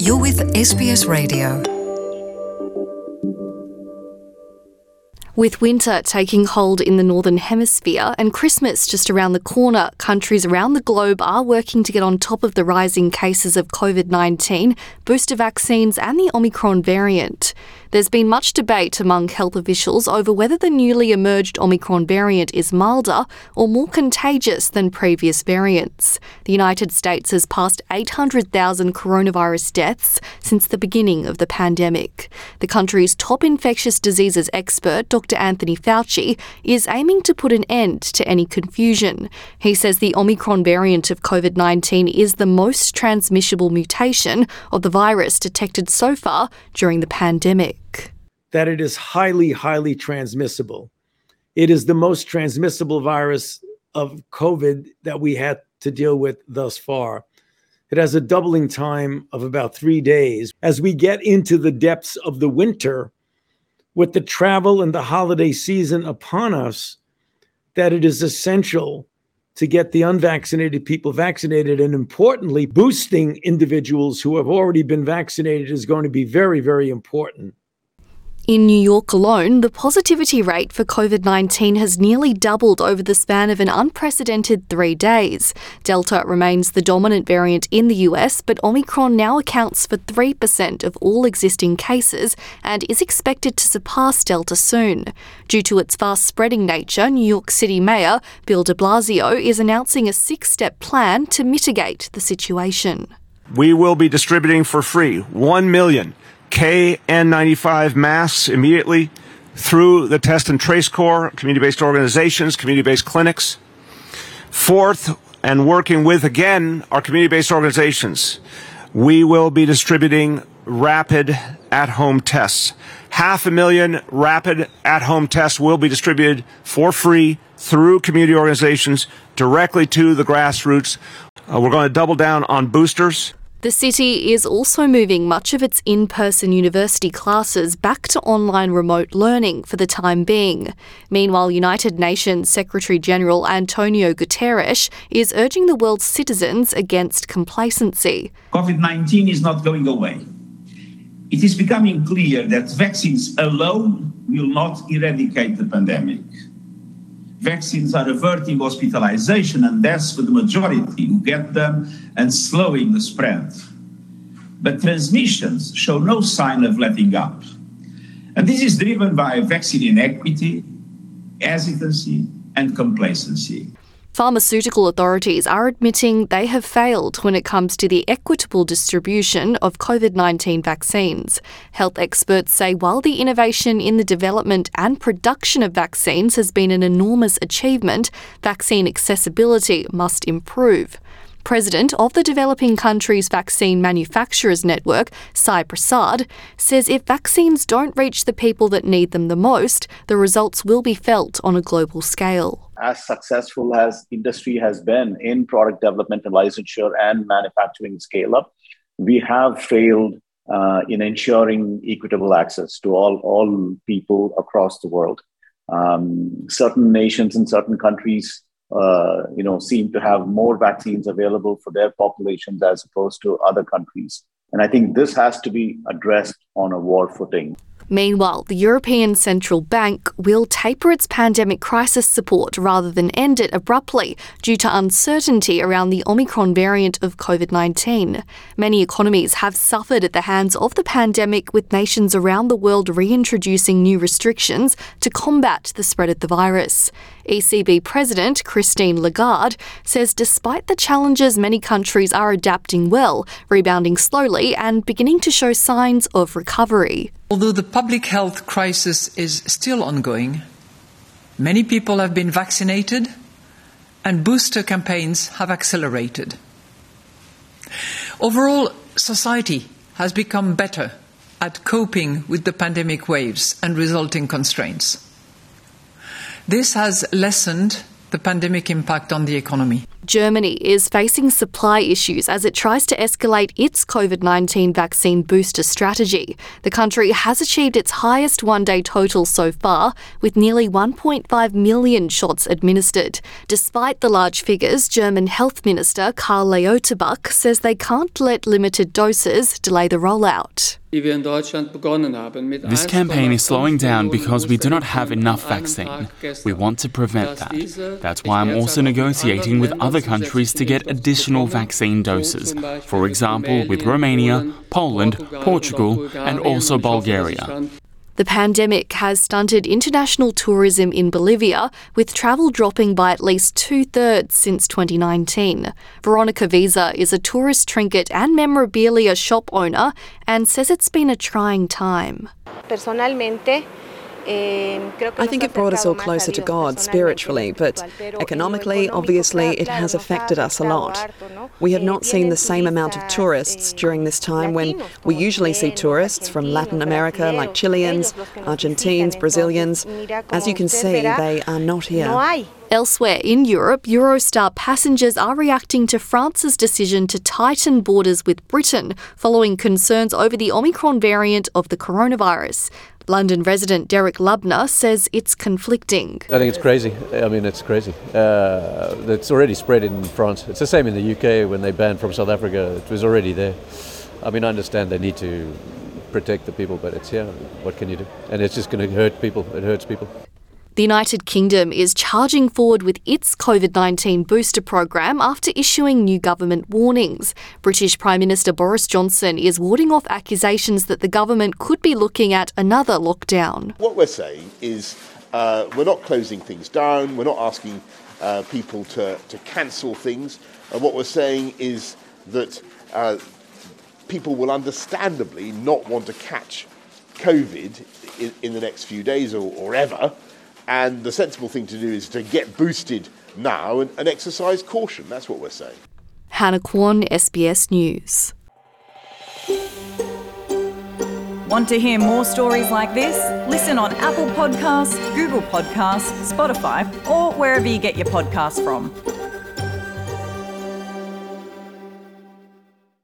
You're with SBS Radio. With winter taking hold in the Northern Hemisphere and Christmas just around the corner, countries around the globe are working to get on top of the rising cases of COVID-19, booster vaccines and the Omicron variant. There's been much debate among health officials over whether the newly emerged Omicron variant is milder or more contagious than previous variants. The United States has passed 800,000 coronavirus deaths since the beginning of the pandemic. The country's top infectious diseases expert, Dr. Anthony Fauci, is aiming to put an end to any confusion. He says the Omicron variant of COVID-19 is the most transmissible mutation of the virus detected so far during the pandemic. That it is highly, highly transmissible. It is the most transmissible virus of COVID that we had to deal with thus far. It has a doubling time of about 3 days. As we get into the depths of the winter, with the travel and the holiday season upon us, that it is essential to get the unvaccinated people vaccinated, and importantly, boosting individuals who have already been vaccinated is going to be very, very important. In New York alone, the positivity rate for COVID-19 has nearly doubled over the span of an unprecedented 3 days. Delta remains the dominant variant in the US, but Omicron now accounts for 3% of all existing cases and is expected to surpass Delta soon. Due to its fast-spreading nature, New York City Mayor Bill de Blasio is announcing a 6-step plan to mitigate the situation. We will be distributing for free 1 million KN95 masks immediately through the Test and Trace Corps, community-based organizations, community-based clinics. Fourth, and working with, again, our community-based organizations, we will be distributing rapid at-home tests. 500,000 rapid at-home tests will be distributed for free through community organizations directly to the grassroots. We're going to double down on boosters. The city is also moving much of its in-person university classes back to online remote learning for the time being. Meanwhile, United Nations Secretary-General Antonio Guterres is urging the world's citizens against complacency. COVID-19 is not going away. It is becoming clear that vaccines alone will not eradicate the pandemic. Vaccines are averting hospitalization and deaths for the majority who get them and slowing the spread. But transmissions show no sign of letting up. And this is driven by vaccine inequity, hesitancy, and complacency. Pharmaceutical authorities are admitting they have failed when it comes to the equitable distribution of COVID-19 vaccines. Health experts say while the innovation in the development and production of vaccines has been an enormous achievement, vaccine accessibility must improve. President of the Developing Countries Vaccine Manufacturers Network, Sai Prasad, says if vaccines don't reach the people that need them the most, the results will be felt on a global scale. As successful as industry has been in product development and licensure and manufacturing scale-up, we have failed in ensuring equitable access to all people across the world. Certain nations and certain countries seem to have more vaccines available for their populations as opposed to other countries. And I think this has to be addressed on a war footing. Meanwhile, the European Central Bank will taper its pandemic crisis support rather than end it abruptly due to uncertainty around the Omicron variant of COVID-19. Many economies have suffered at the hands of the pandemic, with nations around the world reintroducing new restrictions to combat the spread of the virus. ECB President Christine Lagarde says despite the challenges, many countries are adapting well, rebounding slowly and beginning to show signs of recovery. Although the public health crisis is still ongoing, many people have been vaccinated and booster campaigns have accelerated. Overall, society has become better at coping with the pandemic waves and resulting constraints. This has lessened the pandemic impact on the economy. Germany is facing supply issues as it tries to escalate its COVID-19 vaccine booster strategy. The country has achieved its highest one-day total so far, with nearly 1.5 million shots administered. Despite the large figures, German Health Minister Karl Lauterbach says they can't let limited doses delay the rollout. This campaign is slowing down because we do not have enough vaccine. We want to prevent that. That's why I'm also negotiating with other countries to get additional vaccine doses. For example, with Romania, Poland, Portugal, and also Bulgaria. The pandemic has stunted international tourism in Bolivia, with travel dropping by at least 2/3 since 2019. Veronica Visa is a tourist trinket and memorabilia shop owner and says it's been a trying time. I think it brought us all closer to God spiritually, but economically, obviously, it has affected us a lot. We have not seen the same amount of tourists during this time when we usually see tourists from Latin America like Chileans, Argentines, Brazilians. As you can see, they are not here. Elsewhere in Europe, Eurostar passengers are reacting to France's decision to tighten borders with Britain following concerns over the Omicron variant of the coronavirus. London resident Derek Lubner says it's conflicting. I think it's crazy. I mean, it's crazy. It's already spread in France. It's the same in the UK when they banned from South Africa. It was already there. I mean, I understand they need to protect the people, but it's, what can you do? And it's just going to hurt people. It hurts people. The United Kingdom is charging forward with its COVID-19 booster program after issuing new government warnings. British Prime Minister Boris Johnson is warding off accusations that the government could be looking at another lockdown. What we're saying is we're not closing things down, we're not asking people to cancel things. What we're saying is that people will understandably not want to catch COVID in the next few days or ever. And the sensible thing to do is to get boosted now and exercise caution. That's what we're saying. Hannah Kwon, SBS News. Want to hear more stories like this? Listen on Apple Podcasts, Google Podcasts, Spotify, or wherever you get your podcasts from.